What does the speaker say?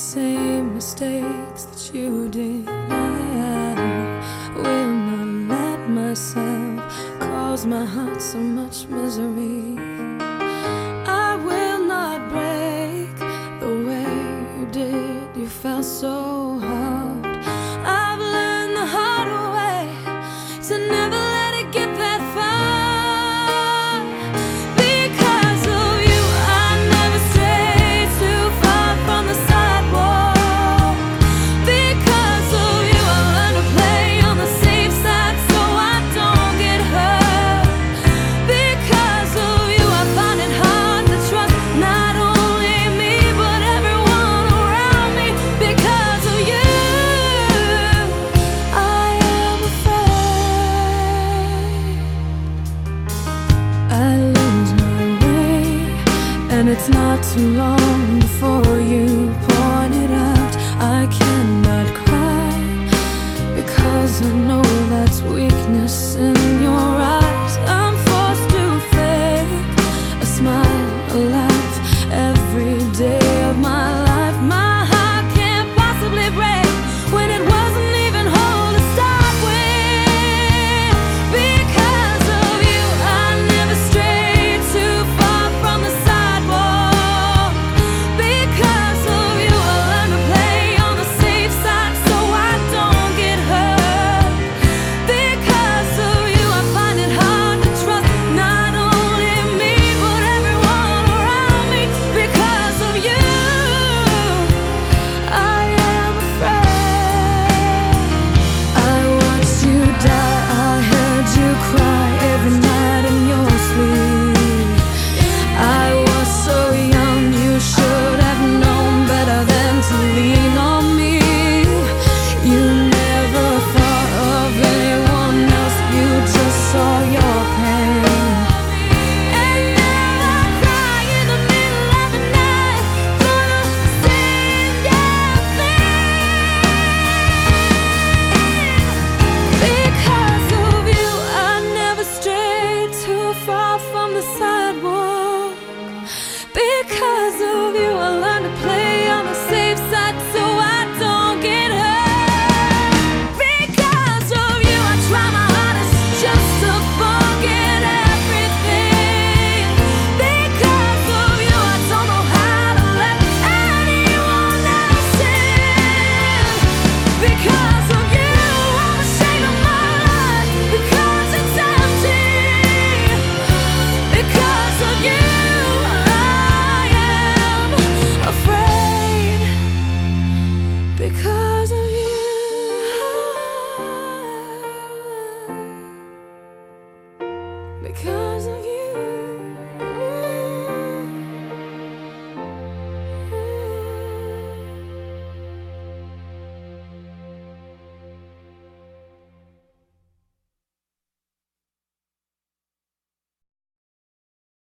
same mistakes that you did. I will not let myself cause my heart so much misery. I will not break the way you did. You felt so hard. I've learned the hard way to never let it get that far. Because of you, I never strayed too far from the sidewalk. Because of you, I learned to play on the safe side so I don't get hurt. Because of you, I find it hard to trust not only me but everyone around me. Because of you, I am afraid I lose my way, and it's not too long before you point it out. I cannot cry because I know that's weakness in